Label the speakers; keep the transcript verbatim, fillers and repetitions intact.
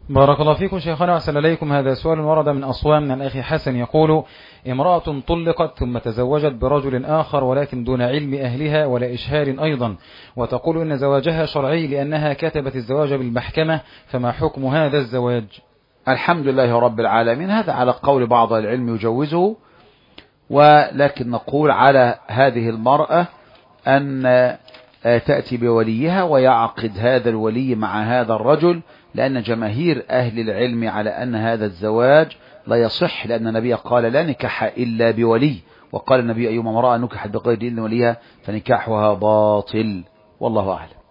Speaker 1: بارك الله فيكم شيخنا وأحسن إليكم. هذا سؤال ورد من أصوام من الأخ حسن يقول: امرأة طلقت ثم تزوجت برجل آخر ولكن دون علم أهلها ولا إشهار أيضا، وتقول إن زواجها شرعي لأنها كتبت الزواج بالمحكمة، فما حكم هذا الزواج؟
Speaker 2: الحمد لله رب العالمين. هذا على قول بعض العلم يجوزه، ولكن نقول على هذه المرأة أن تأتي بوليها ويعقد هذا الولي مع هذا الرجل، لأن جماهير أهل العلم على أن هذا الزواج لا يصح، لأن النبي قال لا نكاح إلا بولي، وقال النبي أيما امرأة نكحت بغير إذن وليها فنكاحها باطل، والله أعلم.